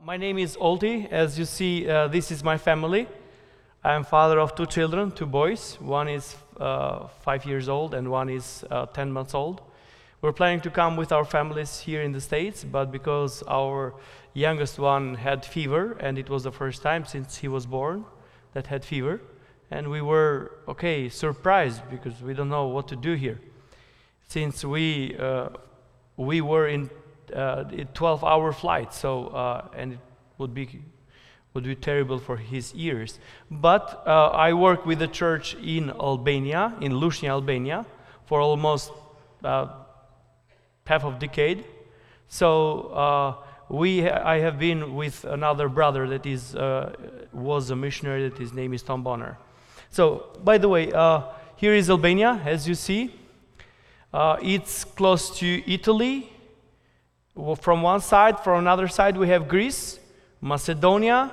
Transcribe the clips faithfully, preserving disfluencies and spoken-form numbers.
My name is Olti. As you see, uh, this is my family. I am father of two children, two boys. One is uh, five years old and one is uh, ten months old. We're planning to come with our families here in the States, but because our youngest one had fever, and it was the first time since he was born that had fever, and we were, okay, surprised because we don't know what to do here. Since we uh, we were in uh, a twelve-hour flight, so uh, and it would be would be terrible for his ears. But uh, I work with the church in Albania, in Lushnja, Albania, for almost uh, half of decade. So uh, we, ha I have been with another brother that is uh, was a missionary. That his name is Tom Bonner. So, by the way, uh, here is Albania, as you see. Uh, it's close to Italy. Well, from one side, from another side, we have Greece, Macedonia.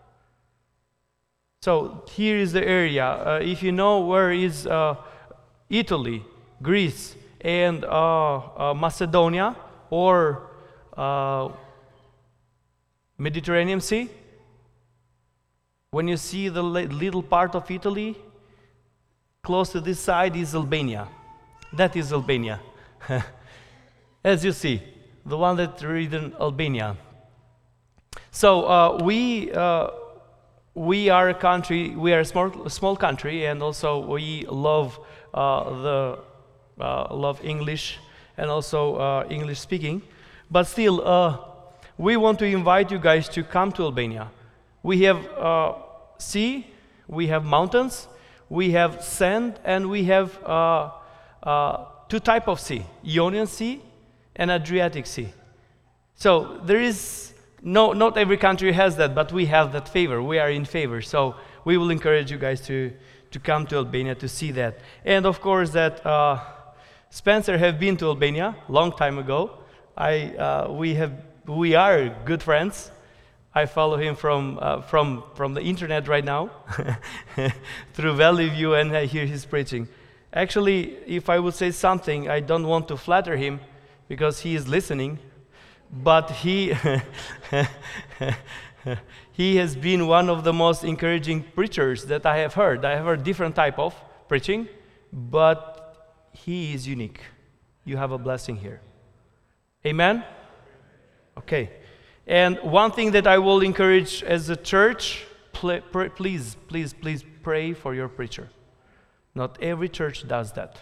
So here is the area. Uh, if you know where is uh, Italy, Greece, and uh, uh, Macedonia, or uh, Mediterranean Sea, when you see the little part of Italy, close to this side is Albania. That is Albania. As you see, the one that read in Albania. So uh, we uh, we are a country. We are a small a small country, and also we love uh, the uh, love English and also uh, English speaking. But still, uh, we want to invite you guys to come to Albania. We have uh, sea, we have mountains, we have sand, and we have uh, uh, two type of sea: Ionian Sea and Adriatic Sea. So there is no, not every country has that, but we have that favor. We are in favor. So we will encourage you guys to to come to Albania to see that. And of course, that uh, Spencer have been to Albania long time ago. I uh, we have we are good friends. I follow him from uh, from from the internet right now through Valley View, and I hear his preaching. Actually, if I would say something, I don't want to flatter him because he is listening, but he he has been one of the most encouraging preachers that I have heard. I have heard different type of preaching, but he is unique. You have a blessing here. Amen? Okay. And one thing that I will encourage as a church, pl pr please, please, please pray for your preacher. Not every church does that.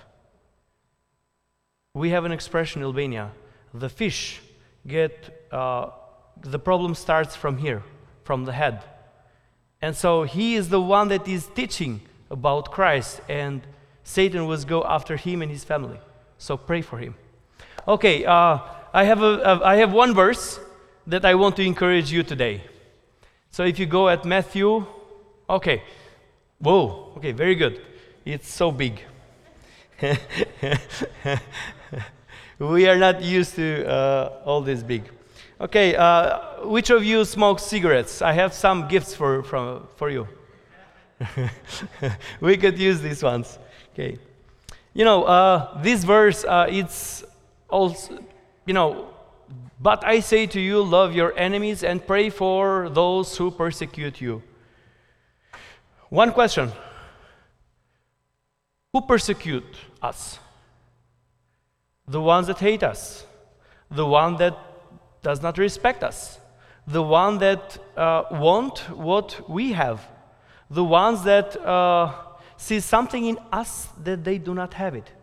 We have an expression in Albania: the fish get, uh, the problem starts from here, from the head. And so he is the one that is teaching about Christ, and Satan will go after him and his family. So pray for him. Okay, uh, I have a, a, I have one verse that I want to encourage you today. So if you go at Matthew, okay, whoa, okay, very good. It's so big. We are not used to uh, all this big. Okay, uh, which of you smokes cigarettes? I have some gifts for from for you. We could use these ones. Okay, you know uh, this verse. Uh, it's also, you know. But I say to you, love your enemies and pray for those who persecute you. One question. Who persecute us? The ones that hate us. The one that does not respect us. The one that uh, want what we have. The ones that uh, see something in us that they do not have it.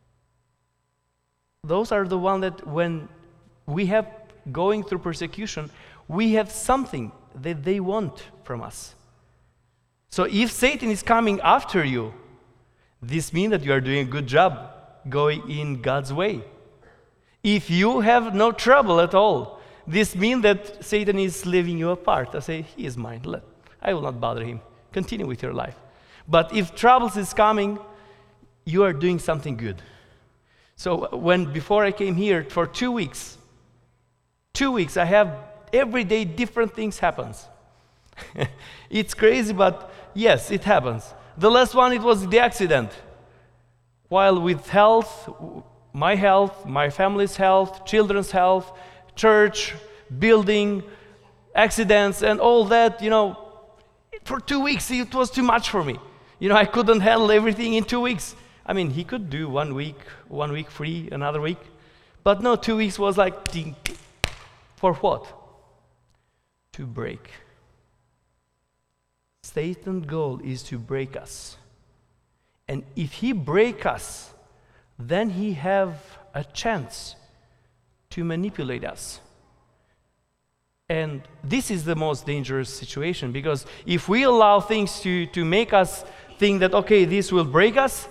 Those are the ones that when we have going through persecution, we have something that they want from us. So if Satan is coming after you, this means that you are doing a good job going in God's way. If you have no trouble at all, this means that Satan is leaving you apart. I say, he is mine. Let, I will not bother him. Continue with your life. But if troubles is coming, you are doing something good. So when before I came here for two weeks, Two weeks, I have every day different things happens. It's crazy, but yes, it happens. The last one, it was the accident. While with health, my health, my family's health, children's health, church, building, accidents and all that, you know, for two weeks it was too much for me. You know, I couldn't handle everything in two weeks. I mean, he could do one week, one week free, another week. But no, two weeks was like, ding. For what? To break. Satan's goal is to break us. And if he break us, then he have a chance to manipulate us. And this is the most dangerous situation, because if we allow things to, to make us think that, okay, this will break us,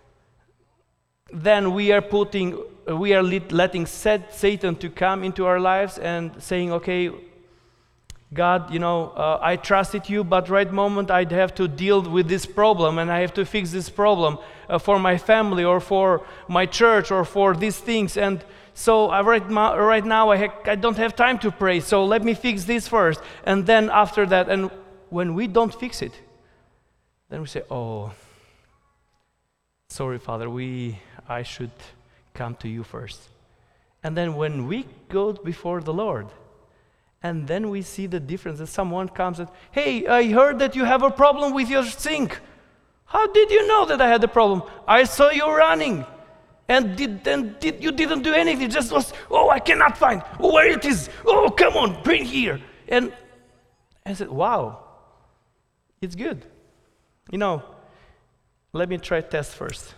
then we are putting, we are letting Satan to come into our lives and saying, okay, God, you know, uh, I trusted you, but right moment I'd have to deal with this problem, and I have to fix this problem uh, for my family or for my church or for these things. And so I, right, ma- right now I, ha- I don't have time to pray, so let me fix this first. And then after that, and when we don't fix it, then we say, oh, sorry, Father, we, I should come to you first. And then when we go before the Lord, and then we see the difference, that someone comes and, hey, I heard that you have a problem with your sink. How did you know that I had a problem? I saw you running, and did, and did, you didn't do anything. Just was, oh, I cannot find oh, where it is. Oh, come on, bring here. And I said, wow, it's good. You know, let me try test first.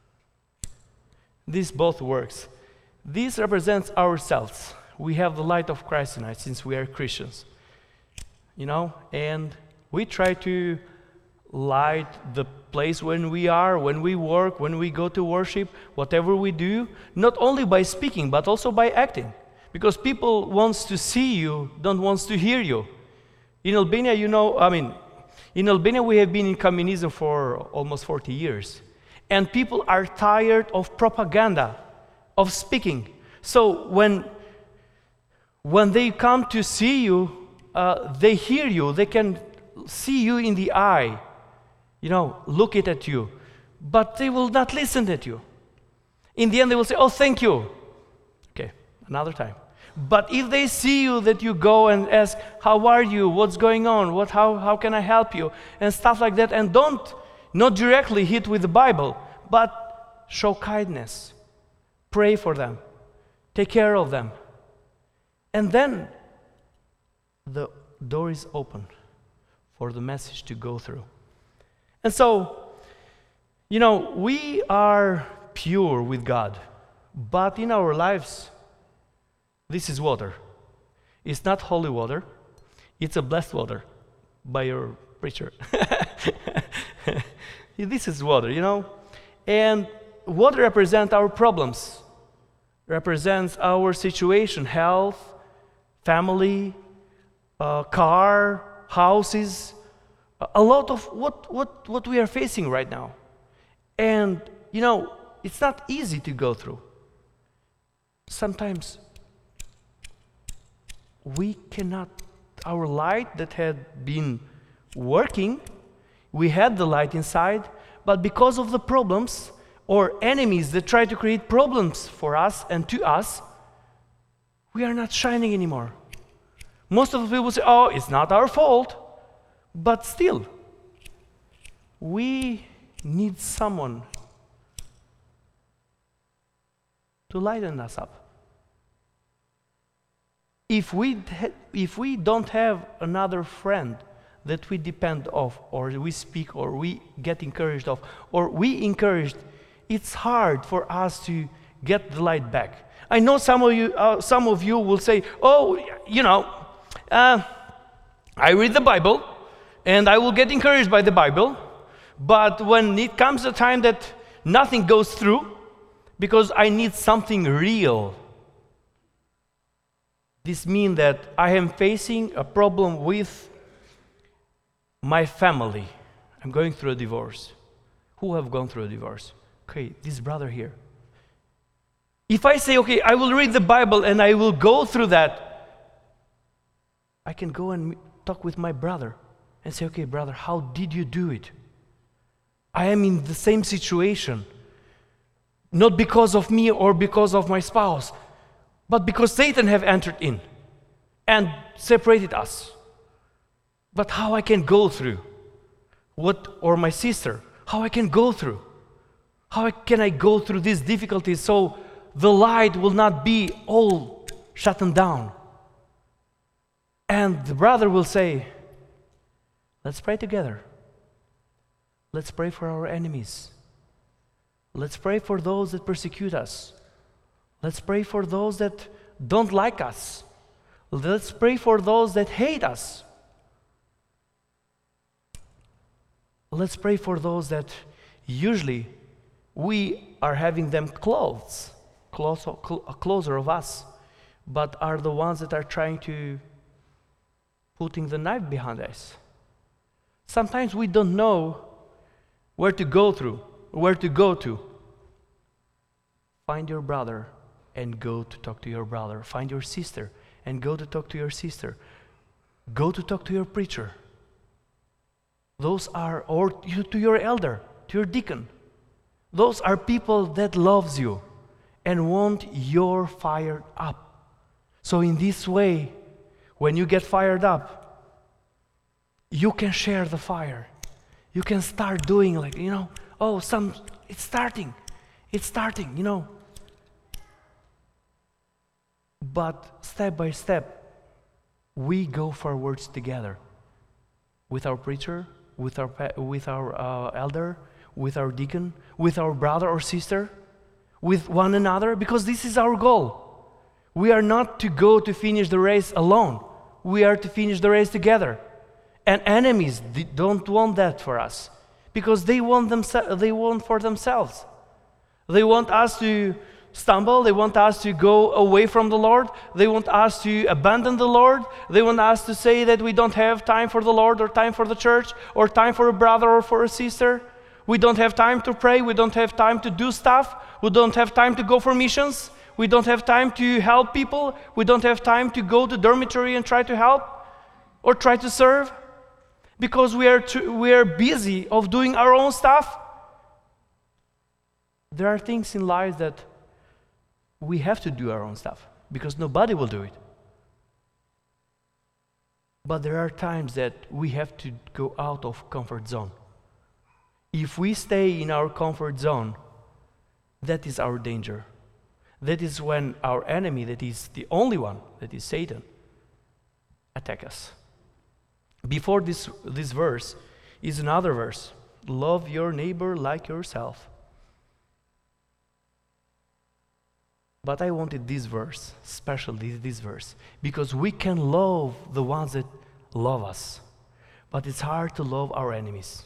This both works. This represents ourselves. We have the light of Christ in us since we are Christians, you know, and we try to light the place when we are, when we work, when we go to worship, whatever we do, not only by speaking, but also by acting, because people wants to see you, don't wants to hear you. In Albania, you know, I mean, in Albania we have been in communism for almost forty years, and people are tired of propaganda, of speaking. So when When they come to see you, uh, they hear you, they can see you in the eye, you know, look it at you, but they will not listen at you. In the end, they will say, oh, thank you. Okay, another time. But if they see you that you go and ask, how are you, what's going on, what, how, how can I help you, and stuff like that, and don't, not directly hit with the Bible, but show kindness, pray for them, take care of them. And then the door is open for the message to go through. And so, you know, we are pure with God, but in our lives, this is water. It's not holy water, it's a blessed water by your preacher. This is water, you know, and water represents our problems, represents our situation, health, family, uh, car, houses, a lot of what, what, what we are facing right now. And, you know, it's not easy to go through. Sometimes we cannot, our light that had been working, we had the light inside, but because of the problems or enemies that try to create problems for us and to us, we are not shining anymore. Most of the people say, oh, it's not our fault. But still, we need someone to lighten us up. If we, ha- if we don't have another friend that we depend on, or we speak, or we get encouraged of, or we encouraged, it's hard for us to get the light back. I know some of you, uh, some of you will say, "Oh, you know, uh, I read the Bible, and I will get encouraged by the Bible, but when it comes a time that nothing goes through, because I need something real." This means that I am facing a problem with my family. I'm going through a divorce. Who have gone through a divorce? Okay, this brother here. If I say, okay, I will read the Bible and I will go through that, I can go and talk with my brother and say, okay, brother, how did you do it? I am in the same situation, not because of me or because of my spouse, but because Satan have entered in. and separated us. But how I can go through? What, or my sister, how I can go through? How can I go through these difficulties so the light will not be all shut down? And the brother will say, let's pray together. Let's pray for our enemies. Let's pray for those that persecute us. Let's pray for those that don't like us. Let's pray for those that hate us. Let's pray for those that usually we are having them close, close, closer of us, but are the ones that are trying to putting the knife behind us. Sometimes we don't know where to go through, where to go to. Find your brother and go to talk to your brother. Find your sister and go to talk to your sister. Go to talk to your preacher. Those are, or to your elder, to your deacon. Those are people that loves you and want your fire up. So in this way, when you get fired up, you can share the fire. You can start doing like, you know, oh, some, it's starting. It's starting, you know. But step by step, we go forwards together with our preacher, with our with our uh, elder, with our deacon, with our brother or sister, with one another, because this is our goal. We are not to go to finish the race alone. We are to finish the race together. And enemies don't want that for us, because they want themse- they want for themselves. They want us to stumble. They want us to go away from the Lord. They want us to abandon the Lord. They want us to say that we don't have time for the Lord, or time for the church, or time for a brother or for a sister. We don't have time to pray. We don't have time to do stuff. We don't have time to go for missions. We don't have time to help people. We don't have time to go to dormitory and try to help or try to serve, because we are too, we are busy of doing our own stuff. There are things in life that we have to do our own stuff, because nobody will do it. But there are times that we have to go out of comfort zone. If we stay in our comfort zone, that is our danger. That is when our enemy, that is the only one, that is Satan, attack us. Before this, this verse is another verse. Love your neighbor like yourself. But I wanted this verse, especially this verse, because we can love the ones that love us, but it's hard to love our enemies.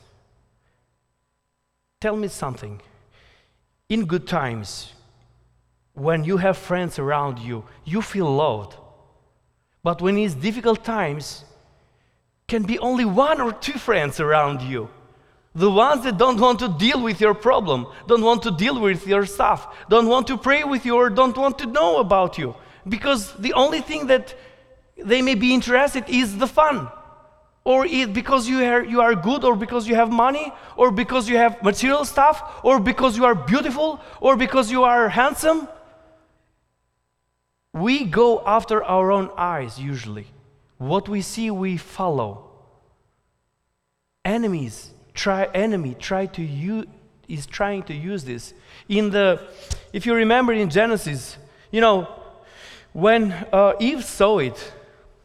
Tell me something. In good times, when you have friends around you, you feel loved. But when it's difficult times, can be only one or two friends around you. The ones that don't want to deal with your problem, don't want to deal with your stuff, don't want to pray with you, or don't want to know about you. Because the only thing that they may be interested is the fun. Or it, because you are, you are good, or because you have money, or because you have material stuff, or because you are beautiful, or because you are handsome. We go after our own eyes usually. What we see, we follow. Enemies try enemy try to use is trying to use this. In the if you remember in Genesis, you know, when uh, Eve saw it,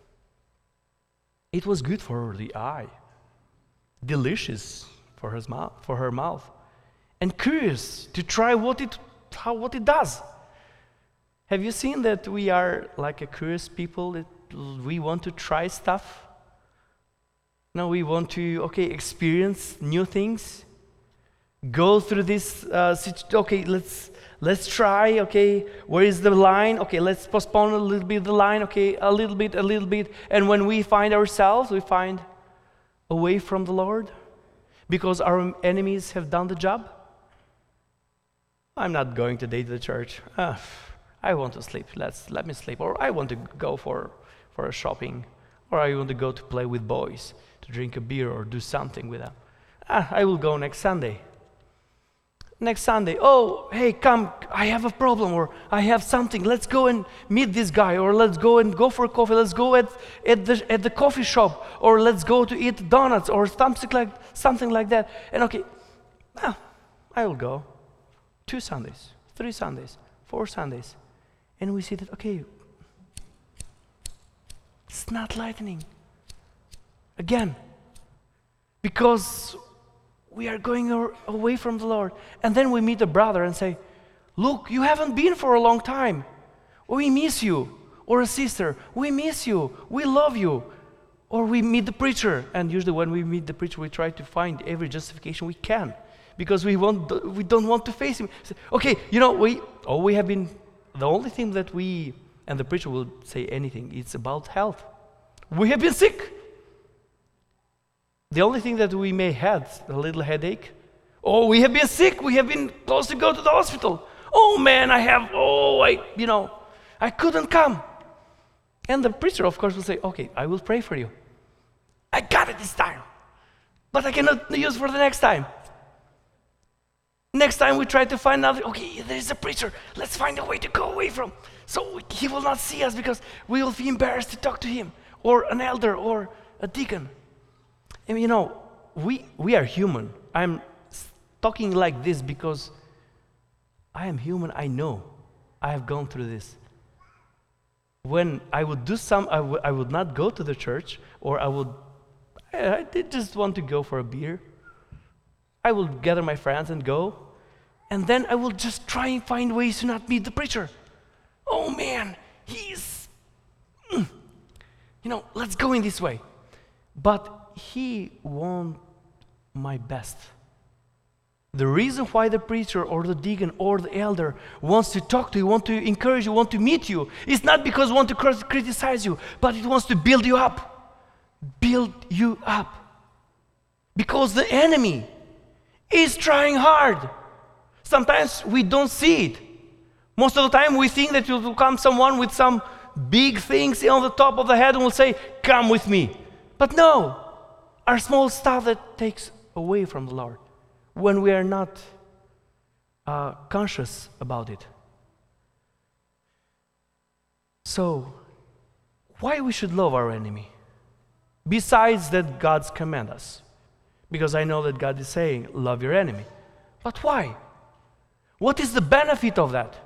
it was good for the eye, delicious for her mouth, for her mouth, and curious to try what it how what it does. Have you seen that we are like a curious people? That we want to try stuff. Now we want to, okay, experience new things. Go through this, uh, situ- okay, let's let's try, okay, where is the line? Okay, let's postpone a little bit the line, okay, a little bit, a little bit. And when we find ourselves, we find away from the Lord because our enemies have done the job. I'm not going today to the church. Ah, I want to sleep. Let's let me sleep. Or I want to go for, for a shopping. Or I want to go to play with boys, to drink a beer or do something with them. Ah, I will go next Sunday. Next Sunday, oh, hey, come, I have a problem, or I have something. Let's go and meet this guy, or let's go and go for coffee. Let's go at, at the at the coffee shop, or let's go to eat donuts, or something like something like that. And okay, well, I will go. Two Sundays, three Sundays, four Sundays, and we see that okay, it's not lightening. Again, because we are going away from the Lord. And then we meet a brother and say, look, you haven't been for a long time. We miss you. Or a sister, we miss you. We love you. Or we meet the preacher. And usually when we meet the preacher, we try to find every justification we can. Because we, want, we don't want to face him. Say, okay, you know, we, oh, we have been, the only thing that we, and the preacher will say anything, it's about health. We have been sick. The only thing that we may have, a little headache. Oh, we have been sick. We have been close to go to the hospital. Oh man, I have, oh, I, you know, I couldn't come. And the preacher, of course, will say, okay, I will pray for you. I got it this time. But I cannot use for the next time. Next time we try to find another, okay, there is a preacher. Let's find a way to go away from. So he will not see us because we will be embarrassed to talk to him. Or an elder or a deacon. And you know, we, we are human. I'm talking like this because I am human, I know. I have gone through this. When I would do some, I, w- I would not go to the church, or I would, I, I did just want to go for a beer. I will gather my friends and go, and then I will just try and find ways to not meet the preacher. Oh man, he's, mm, you know, let's go in this way. But he wants my best. The reason why the preacher or the deacon or the elder wants to talk to you, want to encourage you, want to meet you, is not because want to criticize you, but it wants to build you up. Build you up. Because the enemy is trying hard. Sometimes we don't see it. Most of the time we think that will come someone with some big things on the top of the head and will say, come with me. But no. Our small stuff that takes away from the Lord when we are not uh, conscious about it. So, why we should love our enemy? Besides that God's command us. Because I know that God is saying, love your enemy. But why? What is the benefit of that?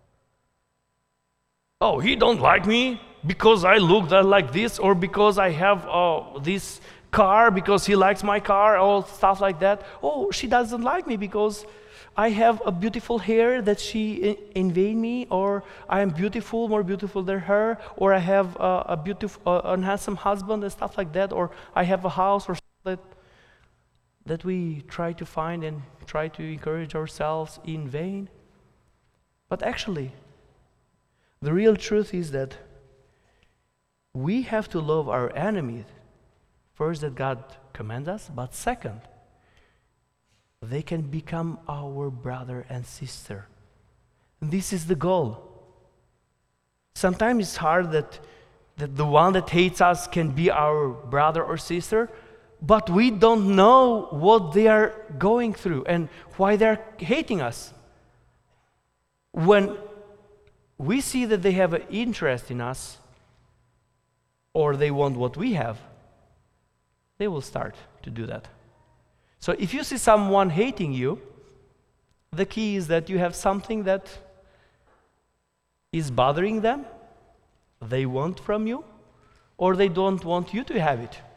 Oh, he don't like me because I look like this, or because I have uh, this car, because he likes my car, all stuff like that. Oh, she doesn't like me because I have a beautiful hair that she envied me, or I am beautiful, more beautiful than her, or I have a, a beautiful, uh, a handsome husband and stuff like that, or I have a house, or that that we try to find and try to encourage ourselves in vain. But actually, the real truth is that we have to love our enemies. First, that God commands us, but second, they can become our brother and sister. And this is the goal. Sometimes it's hard that, that the one that hates us can be our brother or sister, but we don't know what they are going through and why they're hating us. When we see that they have an interest in us, or they want what we have, they will start to do that. So if you see someone hating you, the key is that you have something that is bothering them, they want from you, or they don't want you to have it.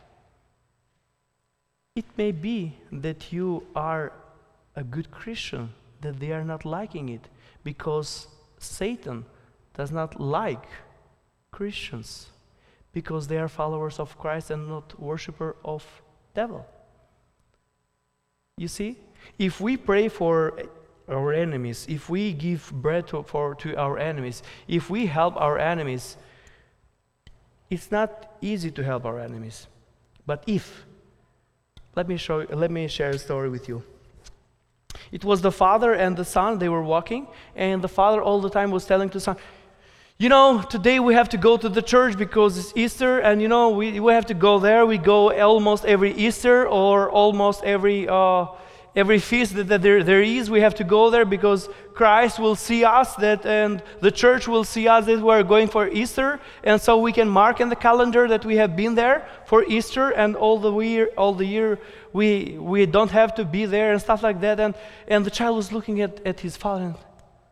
It may be that you are a good Christian, that they are not liking it, because Satan does not like Christians, because they are followers of Christ and not worshippers of devil. You see, if we pray for our enemies, if we give bread to, for, to our enemies, if we help our enemies, it's not easy to help our enemies. But if, let me show, let me share a story with you. It was the father and the son, they were walking, and the father all the time was telling to the son, you know, today we have to go to the church because it's Easter, and you know, we, we have to go there. We go almost every Easter or almost every uh, every feast that, that there, there is, we have to go there because Christ will see us, that, and the church will see us that we're going for Easter, and so we can mark in the calendar that we have been there for Easter, and all the year, all the year we we don't have to be there and stuff like that. And and the child was looking at, at his father and,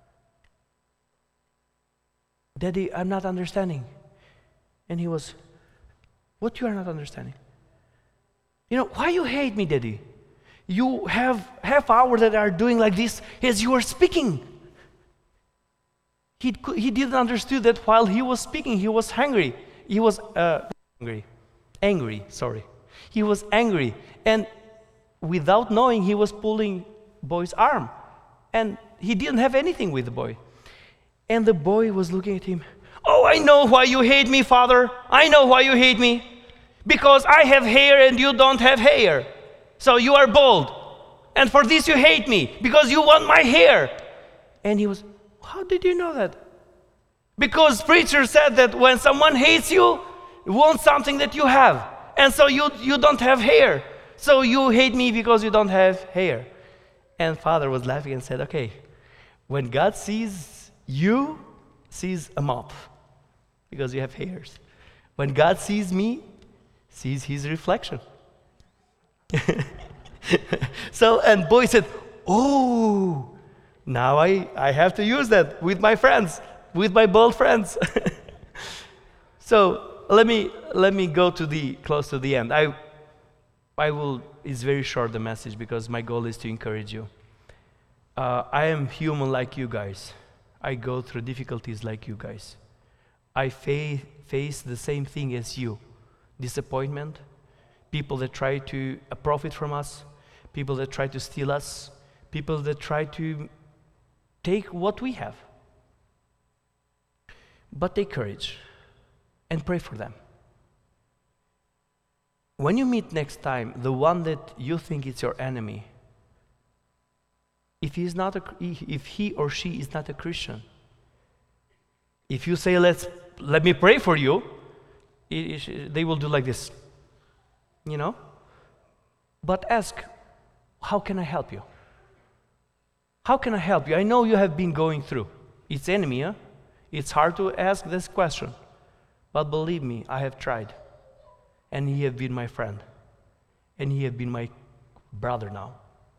Daddy, I'm not understanding. And he was, what you are not understanding? You know, why you hate me, Daddy? You have half hour that are doing like this as you are speaking. He he didn't understand that while he was speaking, he was hungry. He was uh, angry, angry. Sorry, he was angry, and without knowing, he was pulling boy's arm, and he didn't have anything with the boy. And the boy was looking at him. Oh, I know why you hate me, Father. I know why you hate me, because I have hair and you don't have hair. So you are bald, and for this you hate me, because you want my hair. And he was, how did you know that? Because preacher said that when someone hates you, wants something that you have, and so you, you don't have hair. So you hate me because you don't have hair. And father was laughing and said, okay, when God sees you, sees a mop, because you have hairs. When God sees me, sees his reflection. So, and boy said, oh, now I, I have to use that with my friends, with my bold friends. So let me let me go to the close to the end. I I will, it's very short, the message, because my goal is to encourage you. Uh, I am human like you guys. I go through difficulties like you guys. I fa- face the same thing as you. Disappointment, people that try to uh, profit from us, people that try to steal us, people that try to take what we have. But take courage and pray for them. When you meet next time the one that you think is your enemy, if he is not a, if he or she is not a Christian, if you say, let's let me pray for you, it, it, they will do like this, you know. But ask, how can I help you? How can I help you? I know you have been going through. It's enemy, huh? It's hard to ask this question, but believe me, I have tried, and he have been my friend, and he have been my brother now.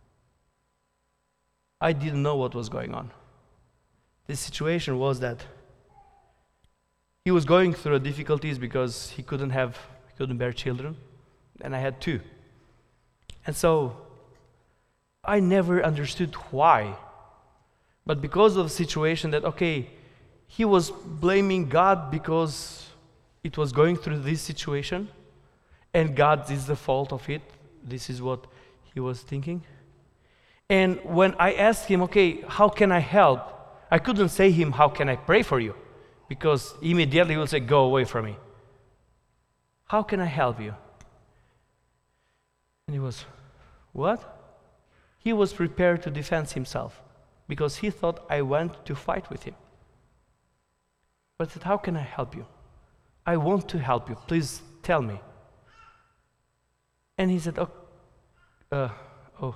I didn't know what was going on. The situation was that he was going through difficulties because he couldn't have, he couldn't bear children, and I had two. And so I never understood why. But because of the situation that, okay, he was blaming God because it was going through this situation, and God is the fault of it. This is what he was thinking. And when I asked him, okay, how can I help? I couldn't say him, how can I pray for you? Because immediately he will say, go away from me. How can I help you? And he was, what? He was prepared to defend himself because he thought I went to fight with him. But I said, how can I help you? I want to help you. Please tell me. And he said, oh, uh, oh.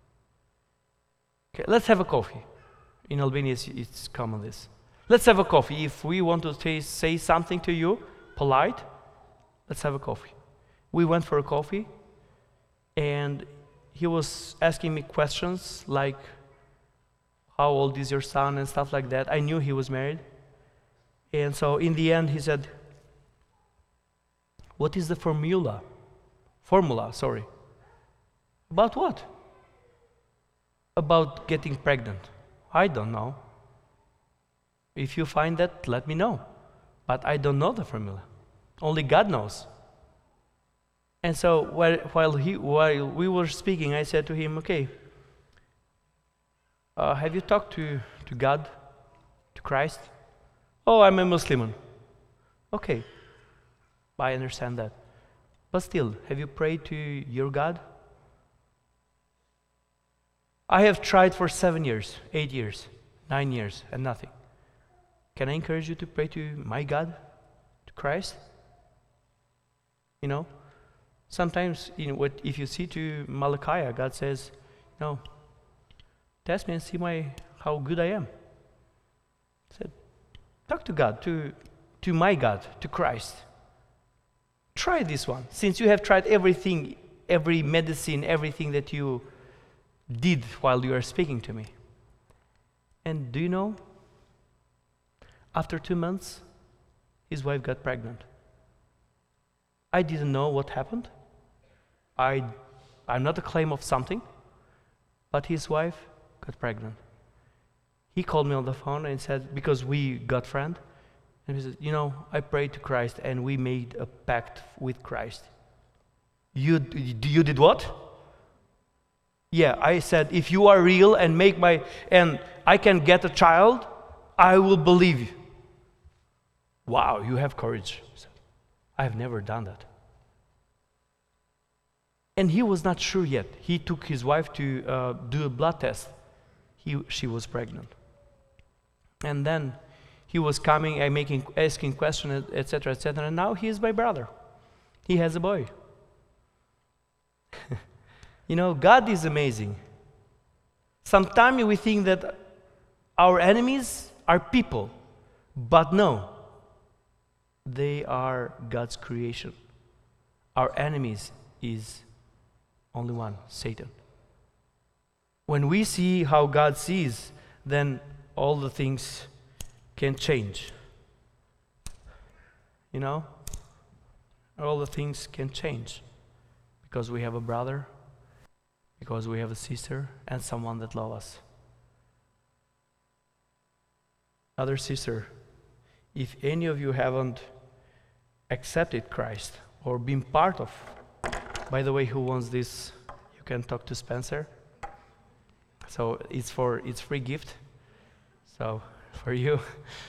Okay, let's have a coffee. In Albania, it's, it's common this. Let's have a coffee. If we want to say, say something to you, polite, let's have a coffee. We went for a coffee, and he was asking me questions like, how old is your son and stuff like that. I knew he was married. And so in the end, he said, what is the formula? Formula, sorry. About what? About getting pregnant. I don't know. If you find that, let me know. But I don't know the formula. Only God knows. And so while, while, he, while we were speaking, I said to him, okay, uh, have you talked to, to God, to Christ? Oh, I'm a Muslim. Okay, I understand that. But still, have you prayed to your God? I have tried for seven years, eight years, nine years, and nothing. Can I encourage you to pray to my God, to Christ? You know, sometimes, you know, what if you see to Malachi, God says, No. Test me and see my how good I am. I said, talk to God, to, to my God, to Christ. Try this one. Since you have tried everything, every medicine, everything that you did while you were speaking to me. And do you know? After two months, his wife got pregnant. I didn't know what happened. I, I'm not a claim of something, but his wife got pregnant. He called me on the phone and said, because we got friend, and he said, you know, I prayed to Christ and we made a pact with Christ. You, you did what? Yeah, I said, if you are real and make my, and I can get a child, I will believe you. Wow, you have courage. I have never done that. And he was not sure yet. He took his wife to uh, do a blood test. He, she was pregnant. And then he was coming and making, asking questions, et cetera, et cetera. And now he is my brother. He has a boy. You know, God is amazing. Sometimes we think that our enemies are people, but no. They are God's creation. Our enemies is only one, Satan. When we see how God sees, then all the things can change. You know? All the things can change. Because we have a brother, because we have a sister, and someone that loves us. Other sister, if any of you haven't accepted Christ or been part of, by the way, who wants this? You can talk to Spencer. So it's for it's free gift. So for you,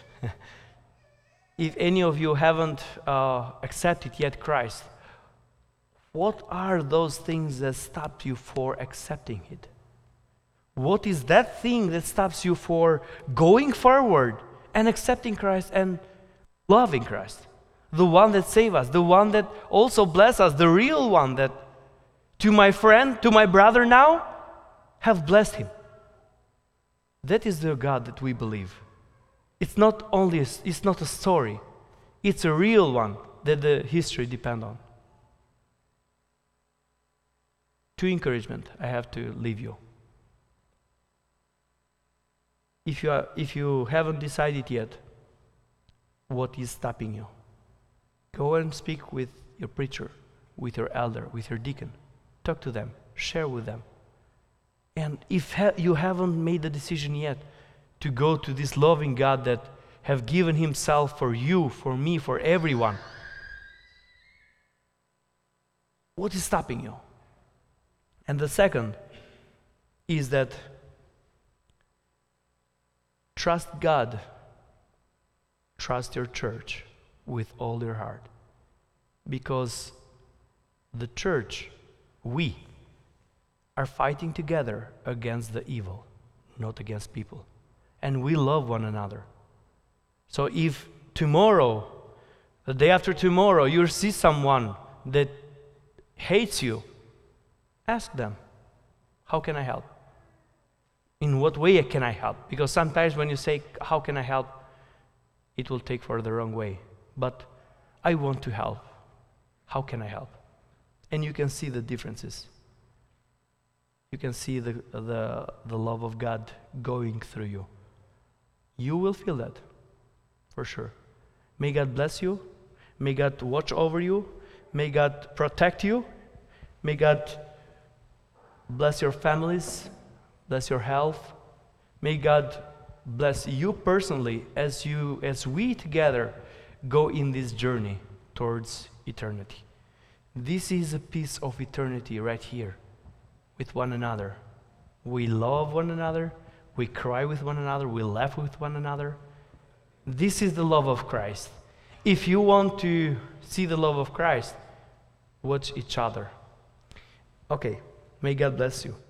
if any of you haven't uh, accepted yet Christ, what are those things that stop you for accepting it? What is that thing that stops you for going forward and accepting Christ and loving Christ? The one that saved us, the one that also blessed us, the real one that, to my friend, to my brother now, have blessed him. That is the God that we believe. It's not only, a, it's not a story. It's a real one that the history depends on. To encouragement, I have to leave you. If you, are, if you haven't decided yet, what is stopping you? Go and speak with your preacher, with your elder, with your deacon. Talk to them, share with them. And if ha- you haven't made the decision yet to go to this loving God that have given himself for you, for me, for everyone, what is stopping you? And the second is that trust God, trust your church with all your heart. Because the church, we, are fighting together against the evil, not against people. And we love one another. So if tomorrow, the day after tomorrow, you see someone that hates you, ask them, how can I help? In what way can I help? Because sometimes when you say, how can I help? It will take for the wrong way. But I want to help. How can I help? And you can see the differences. You can see the, the, the love of God going through you. You will feel that, for sure. May God bless you. May God watch over you. May God protect you. May God bless your families, bless your health. May God bless you personally as you, as we together go in this journey towards eternity. This is a piece of eternity right here with one another. We love one another, we cry with one another, we laugh with one another. This is the love of Christ. If you want to see the love of Christ, watch each other. Okay, may God bless you.